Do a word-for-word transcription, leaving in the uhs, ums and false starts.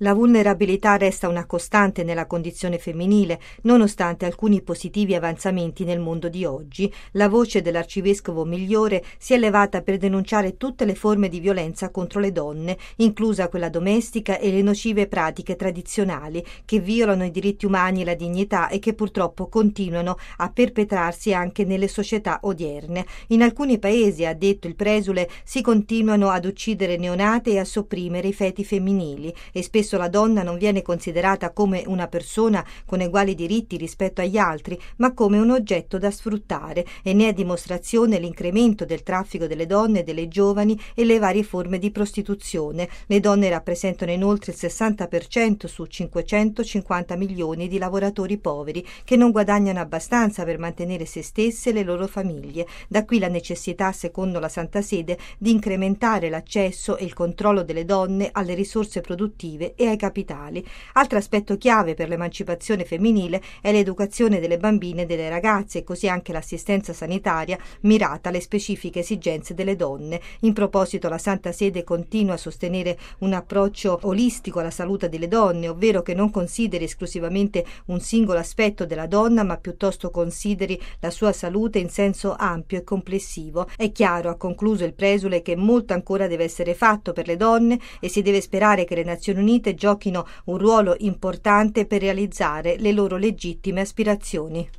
La vulnerabilità resta una costante nella condizione femminile, nonostante alcuni positivi avanzamenti nel mondo di oggi. La voce dell'arcivescovo Migliore si è levata per denunciare tutte le forme di violenza contro le donne, inclusa quella domestica e le nocive pratiche tradizionali che violano i diritti umani e la dignità e che purtroppo continuano a perpetrarsi anche nelle società odierne. In alcuni paesi, ha detto il presule, si continuano ad uccidere neonate e a sopprimere i feti femminili e spesso la donna non viene considerata come una persona con uguali diritti rispetto agli altri, ma come un oggetto da sfruttare, e ne è dimostrazione l'incremento del traffico delle donne e delle giovani e le varie forme di prostituzione. Le donne rappresentano inoltre il sessanta per cento su cinquecentocinquanta milioni di lavoratori poveri che non guadagnano abbastanza per mantenere se stesse e le loro famiglie. Da qui la necessità, secondo la Santa Sede, di incrementare l'accesso e il controllo delle donne alle risorse produttive e ai capitali. Altro aspetto chiave per l'emancipazione femminile è l'educazione delle bambine e delle ragazze, e così anche l'assistenza sanitaria mirata alle specifiche esigenze delle donne. In proposito, la Santa Sede continua a sostenere un approccio olistico alla salute delle donne, ovvero che non consideri esclusivamente un singolo aspetto della donna, ma piuttosto consideri la sua salute in senso ampio e complessivo. È chiaro, ha concluso il presule, che molto ancora deve essere fatto per le donne e si deve sperare che le Nazioni Unite giochino un ruolo importante per realizzare le loro legittime aspirazioni.